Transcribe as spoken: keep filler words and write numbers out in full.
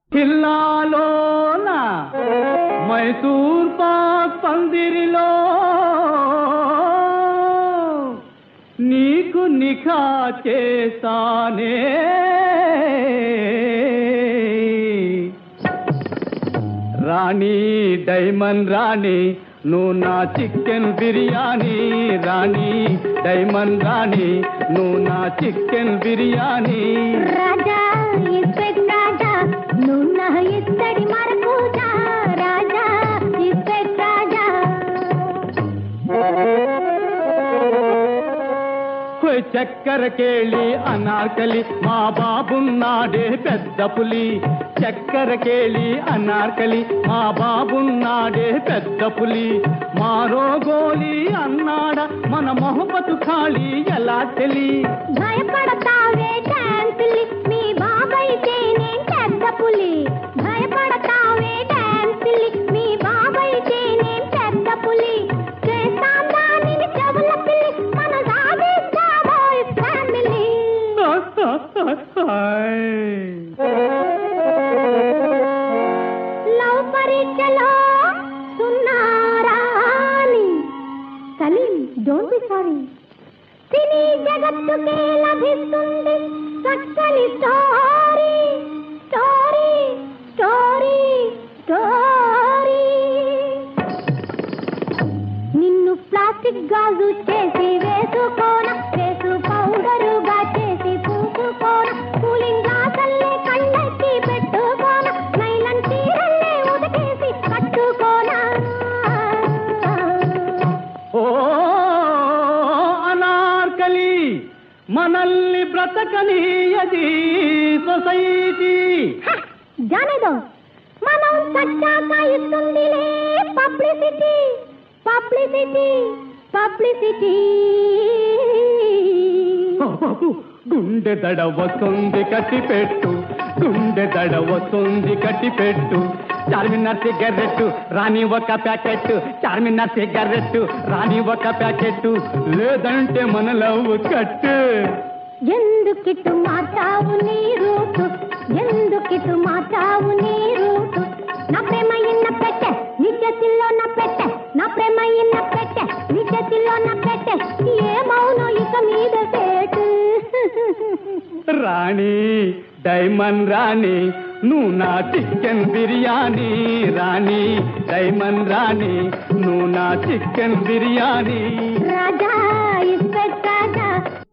కిల్లాలోన మైసూర్ పాక్ పందిరిలో నీకు నిఖా చేస్తానే రాణి డైమండ్ రాణి నువ్వు నా చికెన్ బిర్యానీ రాణి డైమండ్ రాణి నువ్వు నా చికెన్ బిర్యానీ రాజా ఇస్పెట్ రాజా నువ్వు నా ఇత్తడి మరకూజా రాజా ఇస్పెట్ రాజా చక్కెర కేళి అనార్కలి మా బాబున్నాడే పెద్ద పులి చక్కెర కేళి అనార్కలి మా బాబున్నాడే పెద్ద పులి మారో గోలి అన్నాడ మన మొహబతు ఖాళీ ఎలా తెలి భయపడతావే డాన్సులి మీ బాబైతే నేను పెద్ద పులి భయపడతావే డాన్సులి మీ బాబైతే నేను పెద్ద పులి చేస్తాం దానిని చెవుల పిల్లి మన సాధిస్తాబోయ్ ఫ్యామిలీ లవ్ పరీక్షలో సున్నారాని సలీం డోంట్ బి సారీ సినీ జగత్తుకే లభిస్తుంది చక్కని స్టోరీ స్టోరీ స్టోరీ స్టోరీ నిన్ను ప్లాస్టిక్ గాజు చేసి వేసుకోన వేసు పౌడరుగా చేసి పూసుకోన కూలింగ్ గ్లాసల్లే కళ్ళకి పెట్టుకోన నైలన్ చీరల్లే ఉదకేసి కట్టుకోన ఓ అనార్కలి మనల్ని బ్రతకనీయది సొసైటీ జానేదో మనం చచ్చాక ఇస్తుందిలే పబ్లిసిటీ పబ్లిసిటీ పబ్లిసిటీ గుండె దడ వస్తుంది కట్టి పెట్టు గుండె దడ వస్తుంది కట్టి పెట్టు చార్మినార్ సిగరెట్టు రాని ఒక ప్యాకెట్ చార్మినార్ సిగరెట్టు రాని ఒక ప్యాకెట్ లేదంటే మన లవ్ కట్టు ఎందుకిటు మాటావు నీ రూటు ఎందుకిటు మాటావు నీ రూటు నా ప్రేమ ఇన్న పెట్టె నీ చేతిలో నా పెట్టె నా ప్రేమ ఇన్న పెట్టె నీ చేతిలో నా పెట్టె ఏమౌనో ఇక మీద సేటు రాణి డైమండ్ రాణి నువ్వు నా చికెన్ బిర్యానీ రాణి డైమండ్ రాణి నువ్వు నా చికెన్ బిర్యానీ రాజా ఇస్పెట్ రాజా